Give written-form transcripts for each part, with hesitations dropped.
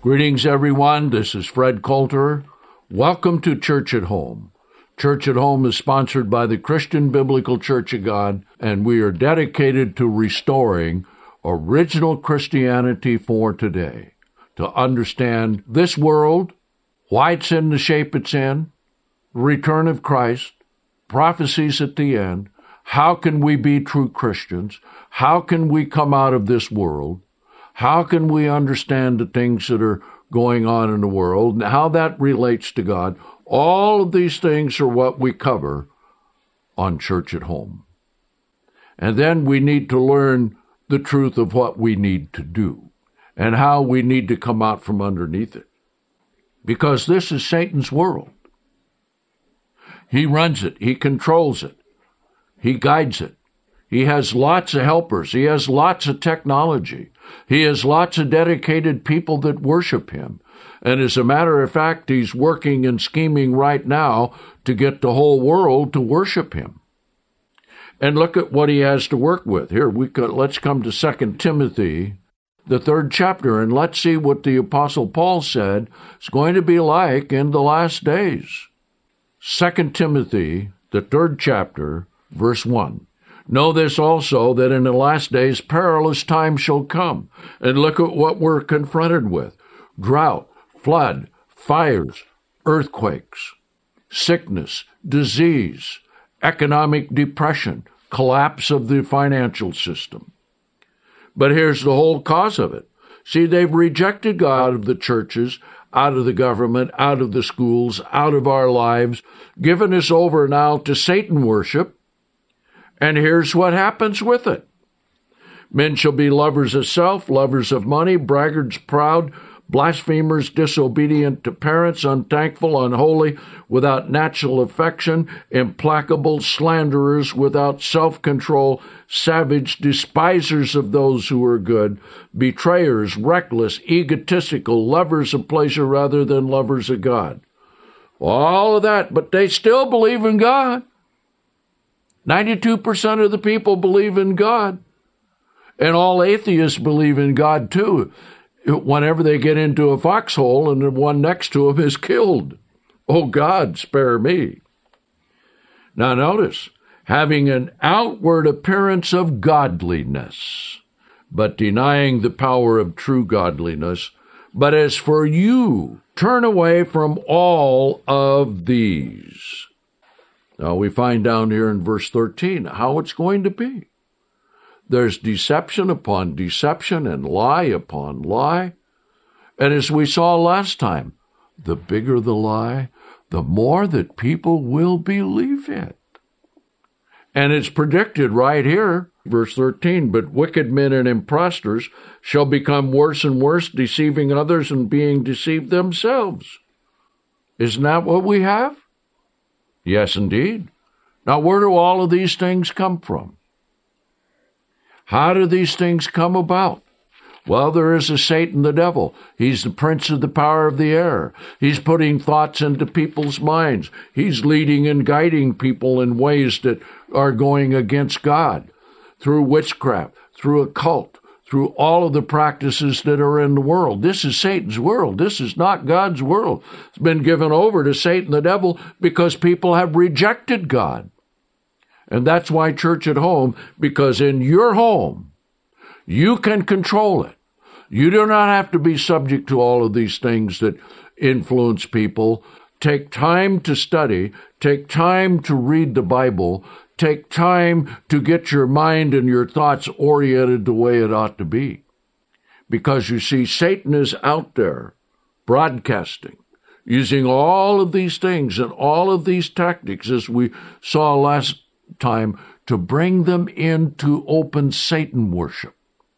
Greetings, everyone. This is Fred Coulter. Welcome to Church at Home. Church at Home is sponsored by the Christian Biblical Church of God, and we are dedicated to restoring original Christianity for today, to understand this world, why it's in the shape it's in, return of Christ, prophecies at the end, how can we be true Christians, how can we come out of this world, how can we understand the things that are going on in the world, and how that relates to God. All of these things are what we cover on Church at Home. And then we need to learn the truth of what we need to do and how we need to come out from underneath it. Because this is Satan's world. He runs it. He controls it. He guides it. He has lots of helpers. He has lots of technology. He has lots of dedicated people that worship him. And as a matter of fact, he's working and scheming right now to get the whole world to worship him. And look at what he has to work with. Here, let's come to 2 Timothy, the 3rd chapter, and let's see what the Apostle Paul said it's going to be like in the last days. 2 Timothy, the 3rd chapter, verse 1. Know this also, that in the last days perilous times shall come. And look at what we're confronted with. Drought, flood, fires, earthquakes, sickness, disease, economic depression, collapse of the financial system. But here's the whole cause of it. See, they've rejected God out of the churches, out of the government, out of the schools, out of our lives, given us over now to Satan worship. And here's what happens with it. Men shall be lovers of self, lovers of money, braggarts, proud, blasphemers, disobedient to parents, unthankful, unholy, without natural affection, implacable, slanderers, without self-control, savage, despisers of those who are good, betrayers, reckless, egotistical, lovers of pleasure rather than lovers of God. All of that, but they still believe in God. 92% of the people believe in God. And all atheists believe in God, too, whenever they get into a foxhole and the one next to them is killed. Oh, God, spare me. Now, notice, having an outward appearance of godliness, but denying the power of true godliness. But as for you, turn away from all of these. Now, we find down here in verse 13 how it's going to be. There's deception upon deception and lie upon lie. And as we saw last time, the bigger the lie, the more that people will believe it. And it's predicted right here, verse 13, but wicked men and impostors shall become worse and worse, deceiving others and being deceived themselves. Isn't that what we have? Yes, indeed. Now, where do all of these things come from? How do these things come about? Well, there is a Satan, the devil. He's the prince of the power of the air. He's putting thoughts into people's minds. He's leading and guiding people in ways that are going against God, through witchcraft, through occult, through all of the practices that are in the world. This is Satan's world. This is not God's world. It's been given over to Satan, the devil, because people have rejected God. And that's why Church at Home, because in your home, you can control it. You do not have to be subject to all of these things that influence people. Take time to study. Take time to read the Bible. Take time to get your mind and your thoughts oriented the way it ought to be. Because you see, Satan is out there broadcasting, using all of these things and all of these tactics, as we saw last time, to bring them into open Satan worship.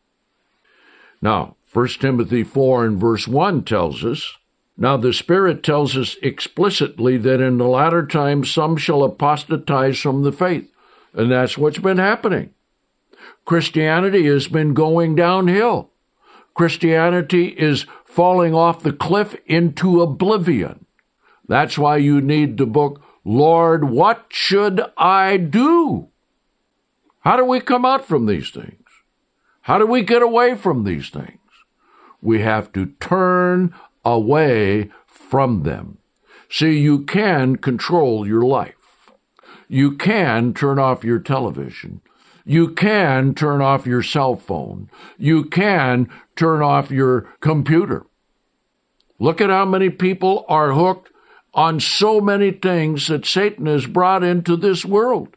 Now, 1 Timothy 4 and verse 1 tells us, now the Spirit tells us explicitly that in the latter times some shall apostatize from the faith. And that's what's been happening. Christianity has been going downhill. Christianity is falling off the cliff into oblivion. That's why you need the book, Lord, What Should I Do? How do we come out from these things? How do we get away from these things? We have to turn away from them. See, you can control your life. You can turn off your television. You can turn off your cell phone. You can turn off your computer. Look at how many people are hooked on so many things that Satan has brought into this world.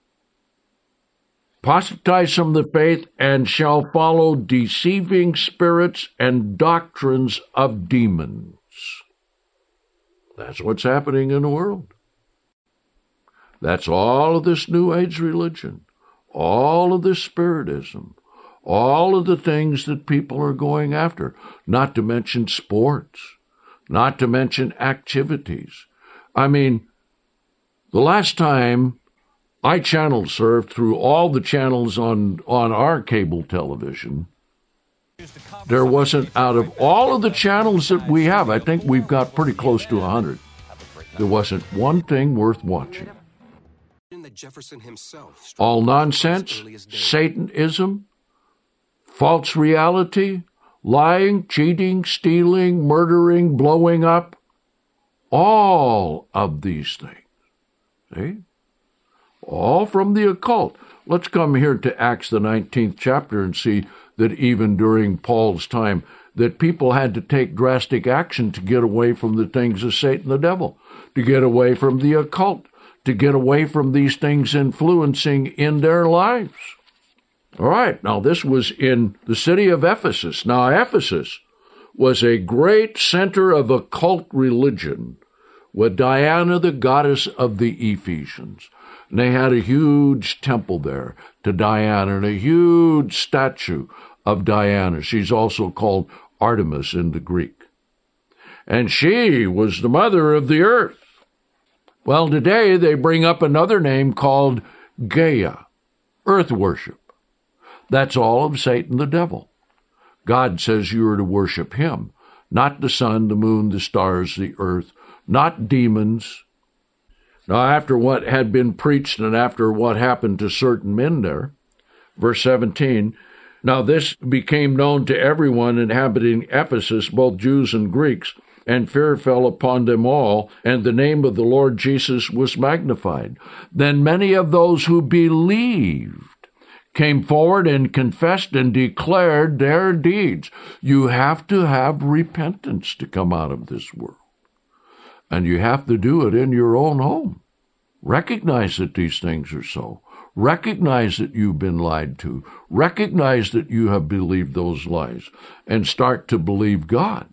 Apostatize from the faith and shall follow deceiving spirits and doctrines of demons. That's what's happening in the world. That's all of this New Age religion, all of this Spiritism, all of the things that people are going after, not to mention sports, not to mention activities. I mean, the last time I channel surfed through all the channels on our cable television, there wasn't, out of all of the channels that we have, I think we've got pretty close to 100, there wasn't one thing worth watching. All nonsense, Satanism, false reality, lying, cheating, stealing, murdering, blowing up, all of these things. See? All from the occult. Let's come here to Acts the 19th chapter and see that even during Paul's time, that people had to take drastic action to get away from the things of Satan the devil, to get away from the occult, to get away from these things influencing in their lives. All right, now this was in the city of Ephesus. Now, Ephesus was a great center of occult religion with Diana, the goddess of the Ephesians. And they had a huge temple there to Diana and a huge statue of Diana. She's also called Artemis in the Greek. And she was the mother of the earth. Well, today they bring up another name called Gaia, earth worship. That's all of Satan the devil. God says you are to worship him, not the sun, the moon, the stars, the earth, not demons. Now, after what had been preached and after what happened to certain men there, verse 17, now this became known to everyone inhabiting Ephesus, both Jews and Greeks, and fear fell upon them all, and the name of the Lord Jesus was magnified. Then many of those who believed came forward and confessed and declared their deeds. You have to have repentance to come out of this world. And you have to do it in your own home. Recognize that these things are so. Recognize that you've been lied to. Recognize that you have believed those lies. And start to believe God.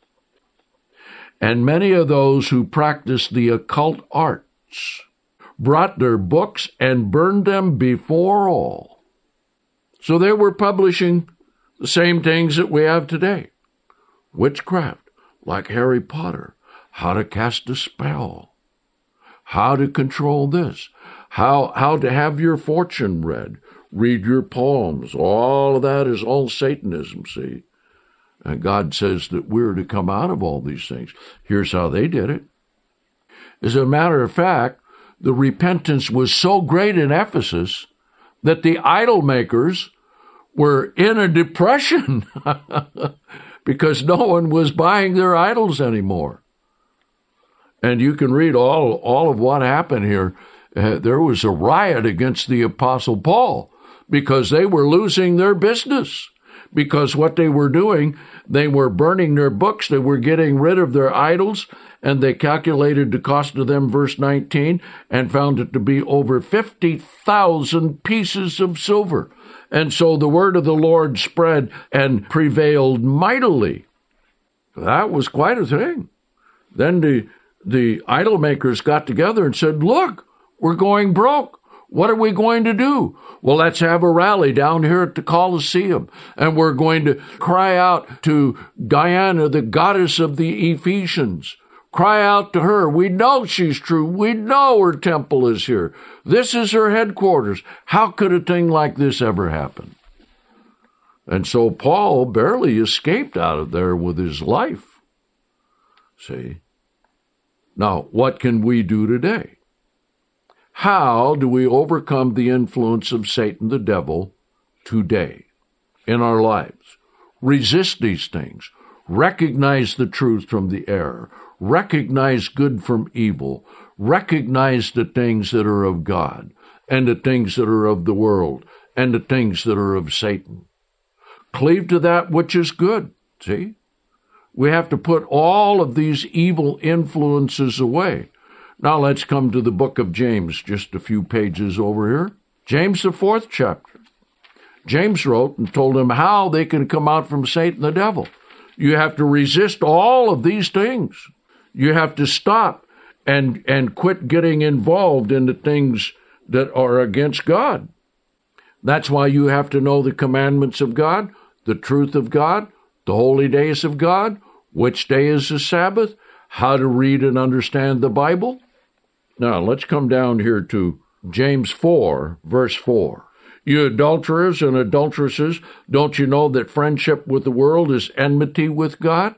And many of those who practiced the occult arts brought their books and burned them before all. So they were publishing the same things that we have today. Witchcraft, like Harry Potter, how to cast a spell, how to control this, how to have your fortune read your palms. All of that is all Satanism, see? And God says that we're to come out of all these things. Here's how they did it. As a matter of fact, the repentance was so great in Ephesus that the idol makers were in a depression because no one was buying their idols anymore. And you can read all of what happened here. There was a riot against the Apostle Paul because they were losing their business. Because what they were doing, they were burning their books, they were getting rid of their idols, and they calculated the cost of them, verse 19, and found it to be over 50,000 pieces of silver. And so the word of the Lord spread and prevailed mightily. That was quite a thing. Then the idol makers got together and said, look, we're going broke. What are we going to do? Well, let's have a rally down here at the Colosseum, and we're going to cry out to Diana, the goddess of the Ephesians. Cry out to her. We know she's true. We know her temple is here. This is her headquarters. How could a thing like this ever happen? And so Paul barely escaped out of there with his life. See? Now, what can we do today? How do we overcome the influence of Satan the devil today in our lives? Resist these things. Recognize the truth from the error. Recognize good from evil. Recognize the things that are of God and the things that are of the world and the things that are of Satan. Cleave to that which is good. See? We have to put all of these evil influences away. Now let's come to the book of James, just a few pages over here. James, the 4th chapter. James wrote and told them how they can come out from Satan the devil. You have to resist all of these things. You have to stop and quit getting involved in the things that are against God. That's why you have to know the commandments of God, the truth of God, the holy days of God, which day is the Sabbath, how to read and understand the Bible. Now, let's come down here to James 4, verse 4. You adulterers and adulteresses, don't you know that friendship with the world is enmity with God?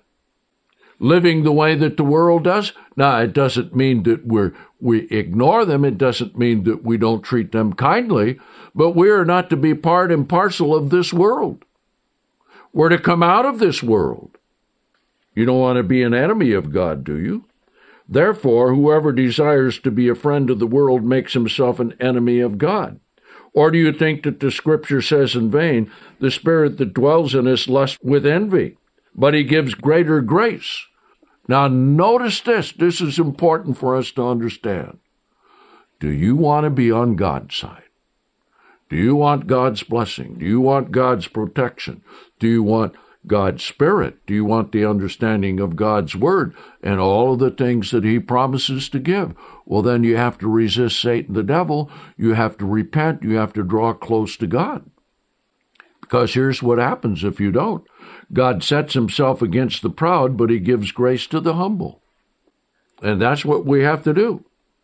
Living the way that the world does? Now, it doesn't mean that we ignore them. It doesn't mean that we don't treat them kindly, but we are not to be part and parcel of this world. We're to come out of this world. You don't want to be an enemy of God, do you? Therefore, whoever desires to be a friend of the world makes himself an enemy of God. Or do you think that the Scripture says in vain, the Spirit that dwells in us lusts with envy, but he gives greater grace? Now notice this. This is important for us to understand. Do you want to be on God's side? Do you want God's blessing? Do you want God's protection? Do you want God's Spirit? Do you want the understanding of God's Word and all of the things that he promises to give? Well, then you have to resist Satan the devil. You have to repent. You have to draw close to God. Because here's what happens if you don't. God sets himself against the proud, but he gives grace to the humble. And that's what we have to do.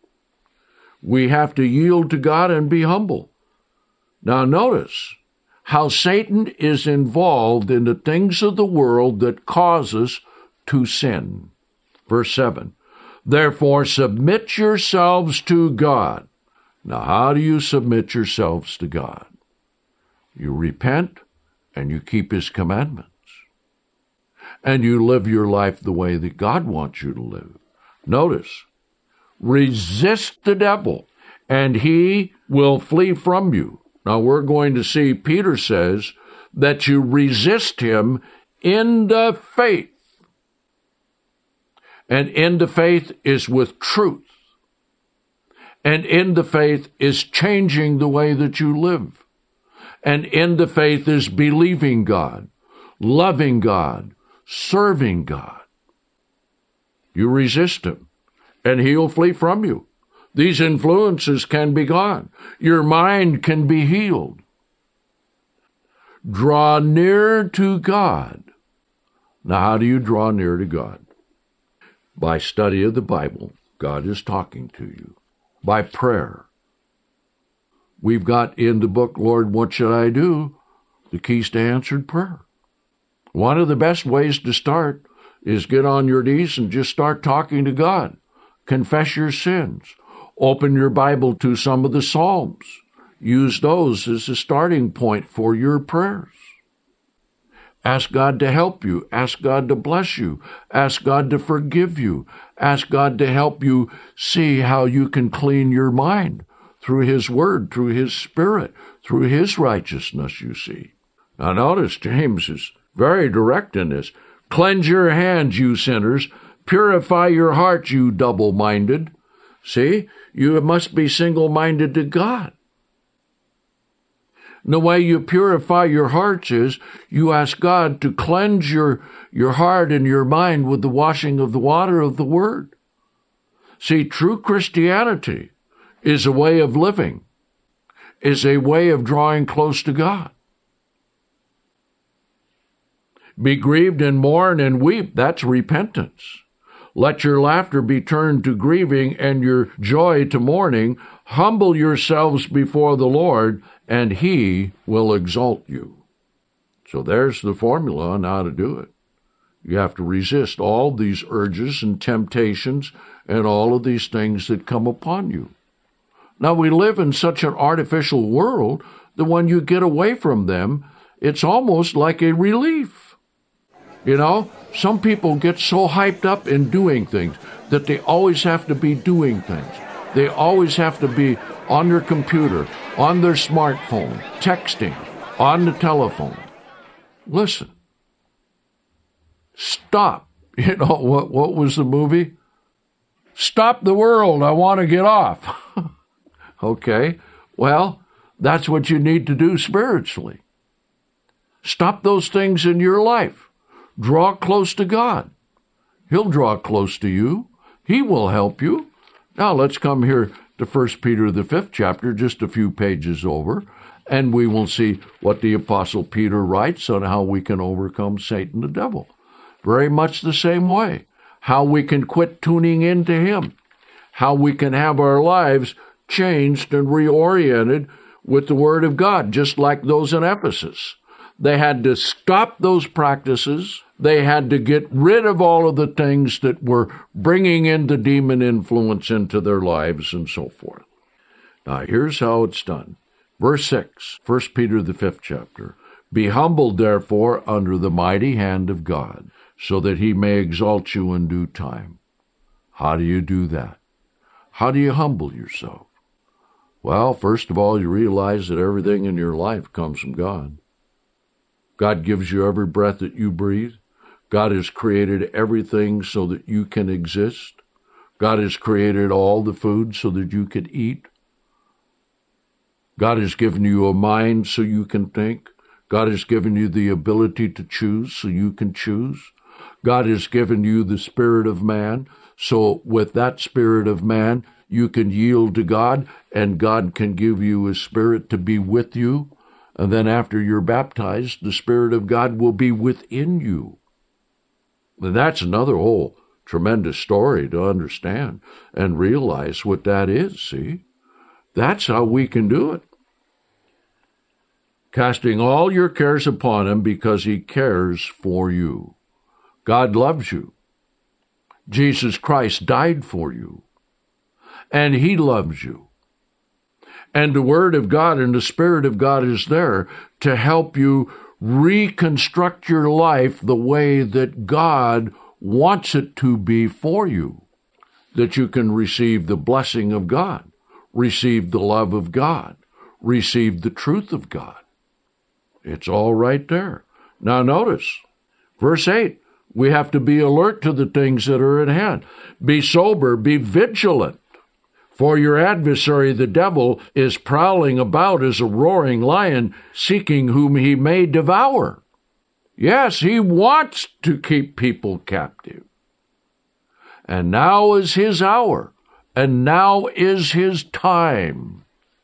We have to yield to God and be humble. Now notice how Satan is involved in the things of the world that cause us to sin. Verse 7, therefore submit yourselves to God. Now how do you submit yourselves to God? You repent and you keep his commandments. And you live your life the way that God wants you to live. Notice, resist the devil and he will flee from you. Now we're going to see Peter says that you resist him in the faith. And in the faith is with truth. And in the faith is changing the way that you live. And in the faith is believing God, loving God, serving God. You resist him, and he'll flee from you. These influences can be gone. Your mind can be healed. Draw near to God. Now, how do you draw near to God? By study of the Bible. God is talking to you. By prayer. We've got in the book, Lord, What Should I Do? The keys to answered prayer. One of the best ways to start is get on your knees and just start talking to God. Confess your sins. Open your Bible to some of the Psalms. Use those as a starting point for your prayers. Ask God to help you. Ask God to bless you. Ask God to forgive you. Ask God to help you see how you can clean your mind through his word, through his Spirit, through his righteousness, you see. Now notice James is very direct in this. Cleanse your hands, you sinners. Purify your hearts, you double-minded. See, you must be single-minded to God. And the way you purify your hearts is you ask God to cleanse your heart and your mind with the washing of the water of the Word. See, true Christianity is a way of living, is a way of drawing close to God. Be grieved and mourn and weep. That's repentance. Let your laughter be turned to grieving and your joy to mourning. Humble yourselves before the Lord, and he will exalt you. So there's the formula on how to do it. You have to resist all these urges and temptations and all of these things that come upon you. Now, we live in such an artificial world that when you get away from them, it's almost like a relief. You know, some people get so hyped up in doing things that they always have to be doing things. They always have to be on their computer, on their smartphone, texting, on the telephone. Listen. Stop. You know, what was the movie? Stop the world. I want to get off. Okay. Well, that's what you need to do spiritually. Stop those things in your life. Draw close to God. He'll draw close to you. He will help you. Now let's come here to 1 Peter, the 5th chapter, just a few pages over, and we will see what the Apostle Peter writes on how we can overcome Satan, the devil. Very much the same way. How we can quit tuning into him. How we can have our lives changed and reoriented with the Word of God, just like those in Ephesus. They had to stop those practices. They had to get rid of all of the things that were bringing in the demon influence into their lives and so forth. Now, here's how it's done. Verse 6, 1 Peter, the 5th chapter. Be humbled, therefore, under the mighty hand of God, so that he may exalt you in due time. How do you do that? How do you humble yourself? Well, first of all, you realize that everything in your life comes from God. God gives you every breath that you breathe. God has created everything so that you can exist. God has created all the food so that you could eat. God has given you a mind so you can think. God has given you the ability to choose so you can choose. God has given you the spirit of man, so with that spirit of man, you can yield to God, and God can give you His Spirit to be with you. And then after you're baptized, the Spirit of God will be within you. And that's another whole tremendous story to understand and realize what that is, see? That's how we can do it. Casting all your cares upon Him because He cares for you. God loves you. Jesus Christ died for you. And He loves you. And the Word of God and the Spirit of God is there to help you reconstruct your life the way that God wants it to be for you, that you can receive the blessing of God, receive the love of God, receive the truth of God. It's all right there. Now notice, verse 8, we have to be alert to the things that are at hand. Be sober, be vigilant. For your adversary, the devil, is prowling about as a roaring lion, seeking whom he may devour. Yes, he wants to keep people captive. And now is his hour, and now is his time.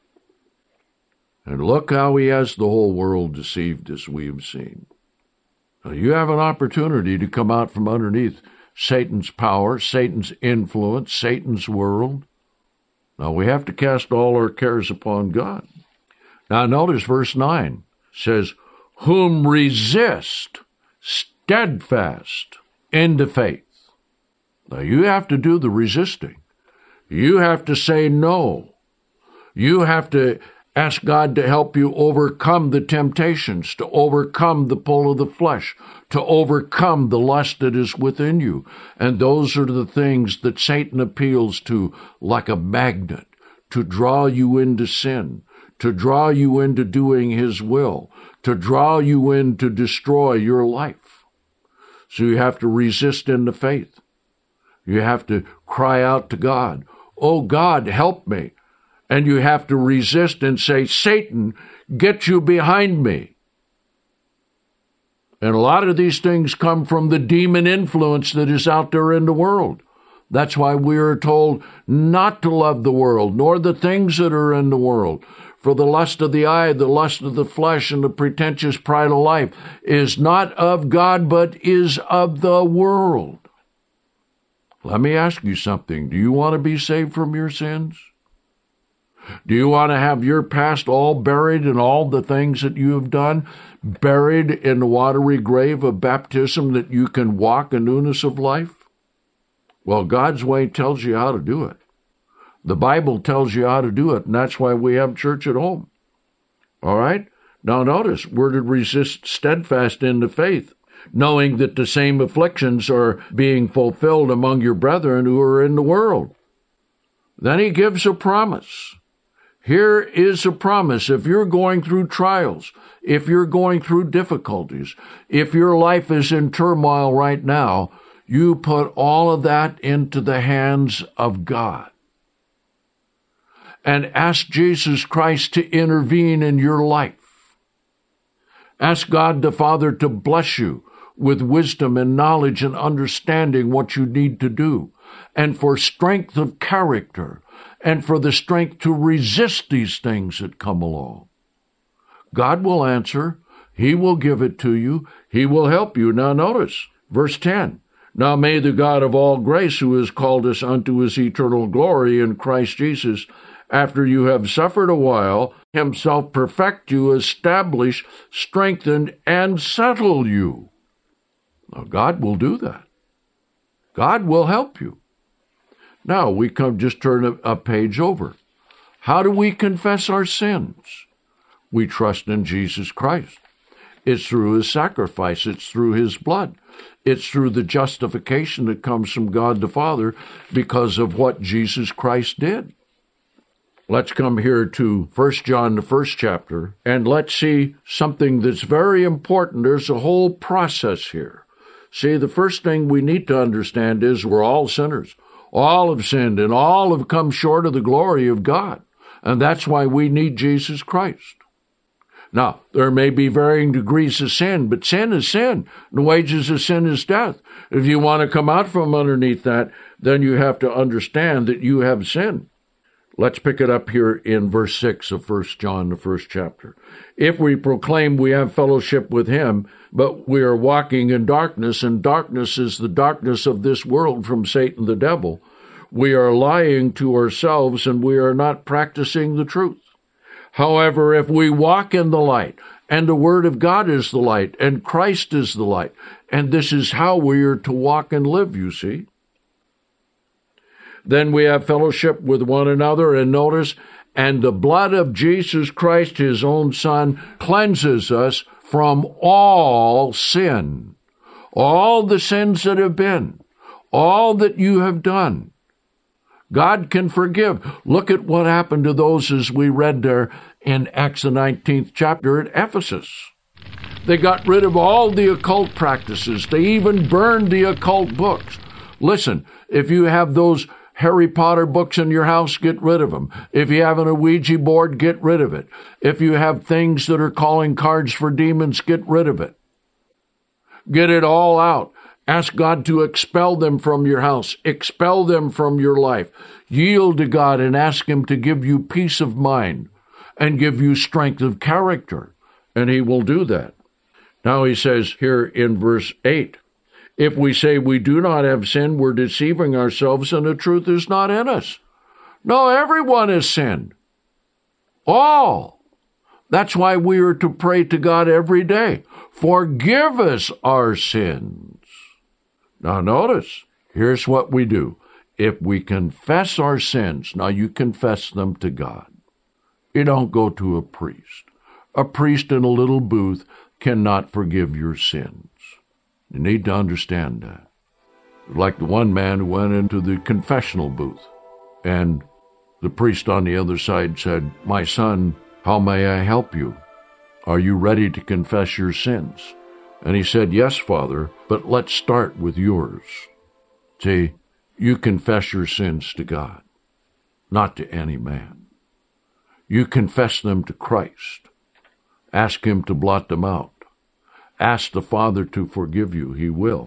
And look how he has the whole world deceived, as we have seen. Now, you have an opportunity to come out from underneath Satan's power, Satan's influence, Satan's world. Now, we have to cast all our cares upon God. Now, notice verse 9 says, whom resist steadfast in the faith. Now, you have to do the resisting. You have to say no. You have to ask God to help you overcome the temptations, to overcome the pull of the flesh, to overcome the lust that is within you. And those are the things that Satan appeals to like a magnet, to draw you into sin, to draw you into doing his will, to draw you in to destroy your life. So you have to resist in the faith. You have to cry out to God, oh God, help me. And you have to resist and say, Satan, get you behind me. And a lot of these things come from the demon influence that is out there in the world. That's why we are told not to love the world, nor the things that are in the world. For the lust of the eye, the lust of the flesh, and the pretentious pride of life is not of God, but is of the world. Let me ask you something. Do you want to be saved from your sins? Do you want to have your past all buried and all the things that you have done buried in the watery grave of baptism that you can walk in newness of life? Well, God's way tells you how to do it. The Bible tells you how to do it, and that's why we have church at home. All right? Now notice, we're to resist steadfast in the faith. knowing that the same afflictions are being fulfilled among your brethren who are in the world. Then he gives a promise. Here is a promise. If you're going through trials, if you're going through difficulties, if your life is in turmoil right now, you put all of that into the hands of God and ask Jesus Christ to intervene in your life. Ask God the Father to bless you with wisdom and knowledge and understanding what you need to do, and for strength of character, and for the strength to resist these things that come along. God will answer. He will give it to you. He will help you. Now notice, verse 10. Now may the God of all grace, who has called us unto his eternal glory in Christ Jesus, after you have suffered a while, himself perfect you, establish, strengthen, and settle you. Now God will do that. God will help you. Now we just turn a page over. How do we confess our sins? We trust in Jesus Christ. It's through his sacrifice. It's through his blood. It's through the justification that comes from God the Father because of what Jesus Christ did. Let's come here to 1 John, the first chapter, and let's see something that's very important. There's a whole process here. See, the first thing we need to understand is we're all sinners. All have sinned, and all have come short of the glory of God. And that's why we need Jesus Christ. Now, there may be varying degrees of sin, but sin is sin. The wages of sin is death. If you want to come out from underneath that, then you have to understand that you have sinned. Let's pick it up here in verse 6 of 1 John, the first chapter. If we proclaim we have fellowship with him, but we are walking in darkness, and darkness is the darkness of this world from Satan the devil, we are lying to ourselves and we are not practicing the truth. However, if we walk in the light, and the Word of God is the light, and Christ is the light, and this is how we are to walk and live, you see, then we have fellowship with one another, and notice, and the blood of Jesus Christ, his own Son, cleanses us from all sin. All the sins that have been, all that you have done, God can forgive. Look at what happened to those as we read there in Acts the 19th chapter at Ephesus. They got rid of all the occult practices. They even burned the occult books. Listen, if you have those Harry Potter books in your house, get rid of them. If you have a Ouija board, get rid of it. If you have things that are calling cards for demons, get rid of it. Get it all out. Ask God to expel them from your house. Expel them from your life. Yield to God and ask him to give you peace of mind and give you strength of character. And he will do that. Now he says here in verse 8, if we say we do not have sin, we're deceiving ourselves and the truth is not in us. No, everyone has sinned. All. That's why we are to pray to God every day. Forgive us our sins. Now notice, here's what we do. If we confess our sins, now you confess them to God. You don't go to a priest. A priest in a little booth cannot forgive your sins. You need to understand that. Like the one man who went into the confessional booth, and the priest on the other side said, "My son, how may I help you? Are you ready to confess your sins?" And he said, "Yes, Father, but let's start with yours." See, you confess your sins to God, not to any man. You confess them to Christ. Ask him to blot them out. Ask the Father to forgive you. He will.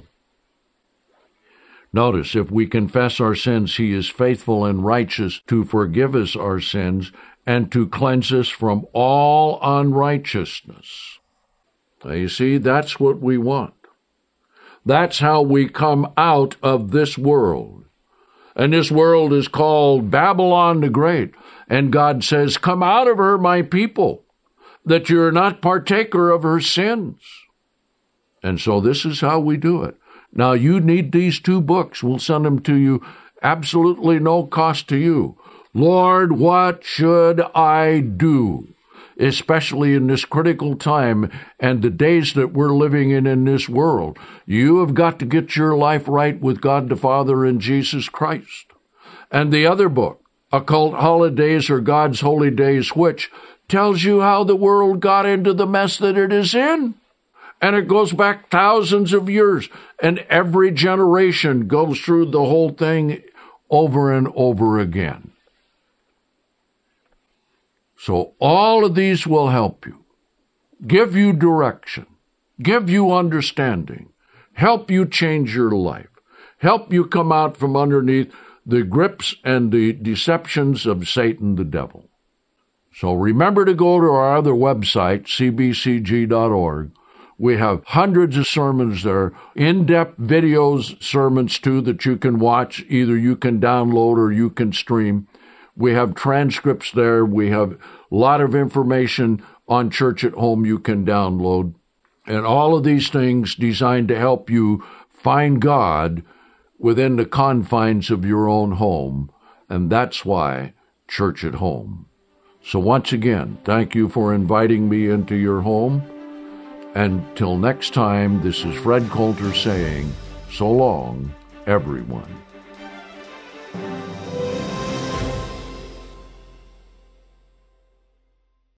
Notice, if we confess our sins, he is faithful and righteous to forgive us our sins and to cleanse us from all unrighteousness. Now, you see, that's what we want. That's how we come out of this world. And this world is called Babylon the Great. And God says, come out of her, my people, that you're not partaker of her sins. And so this is how we do it. Now, you need these two books. We'll send them to you, absolutely no cost to you. Lord, what should I do? especially in this critical time and the days that we're living in this world. You have got to get your life right with God the Father and Jesus Christ. And the other book, Occult Holidays or God's Holy Days, which tells you how the world got into the mess that it is in. And it goes back thousands of years. And every generation goes through the whole thing over and over again. So all of these will help you, give you direction, give you understanding, help you change your life, help you come out from underneath the grips and the deceptions of Satan the devil. So remember to go to our other website, cbcg.org. We have hundreds of sermons there, in-depth videos, sermons too, that you can watch. Either you can download or you can stream. We have transcripts there. We have a lot of information on Church at Home you can download. And all of these things designed to help you find God within the confines of your own home. And that's why Church at Home. So once again, thank you for inviting me into your home. Until next time, this is Fred Coulter saying, so long, everyone.